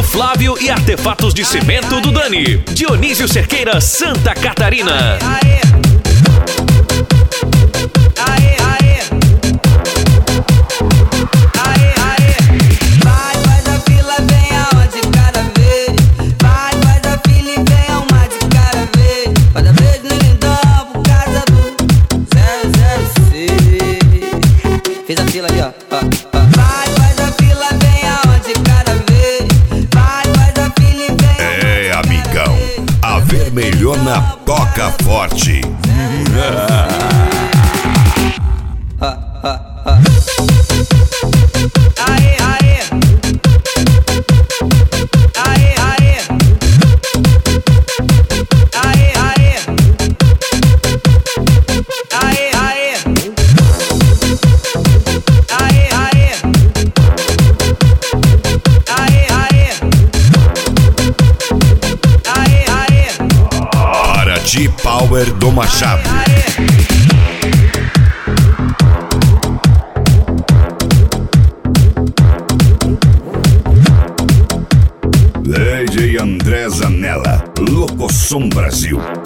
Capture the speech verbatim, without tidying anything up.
do Flávio e artefatos de cimento do Dani. Dionísio Cerqueira, Santa Catarina. Aê, aê, aê, aê, aê. Vai, vai da fila, vem aonde cada vez. Vai, vai da fila e vem uma de cada vez. Cada vez no lindão por causa do zero zero seis. Fez a fila ali, ó, ó, ó. Vai, vai da fila, vem aonde cada vez. Vai, vai da fila e vem. É, amigão, a vermelhona toca forte. Aê, aê, aê, aê, aê, aê, aê, aê, aê, aê, aê, aê, aê, Paraty Power do Machado. D J André Zanella, Locosom Brasil.